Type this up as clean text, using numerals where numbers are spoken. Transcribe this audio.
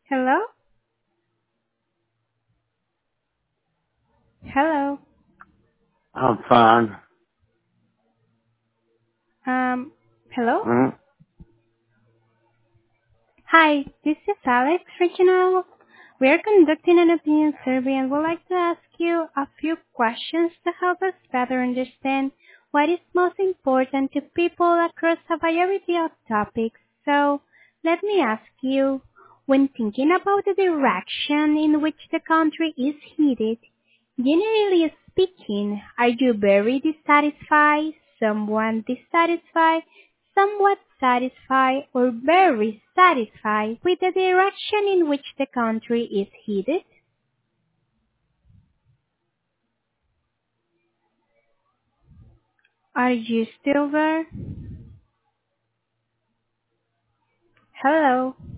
Hello? Hello? I'm fine. Um, Hello? Hmm? Hi, this is Alex Reginald. We are conducting an opinion survey and would like to ask you a few questions to help us better understand what is most important to people across a variety of topics. So, let me ask you, when thinking about the direction in which the country is headed, generally speaking, are you very dissatisfied, somewhat dissatisfied, somewhat satisfied, or very satisfied with the direction in which the country is headed? Are you still there? Hello?